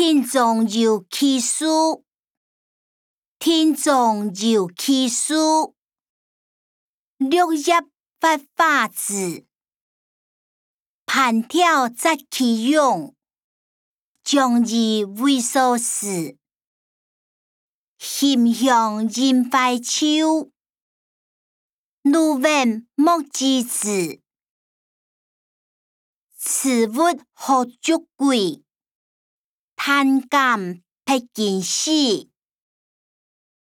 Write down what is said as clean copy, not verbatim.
天中有奇书，天中有奇书。绿叶发花枝，盘条摘其用，将以为所事。馨香引怀秋，露闻莫之子。此物何足贵，贪感不见死。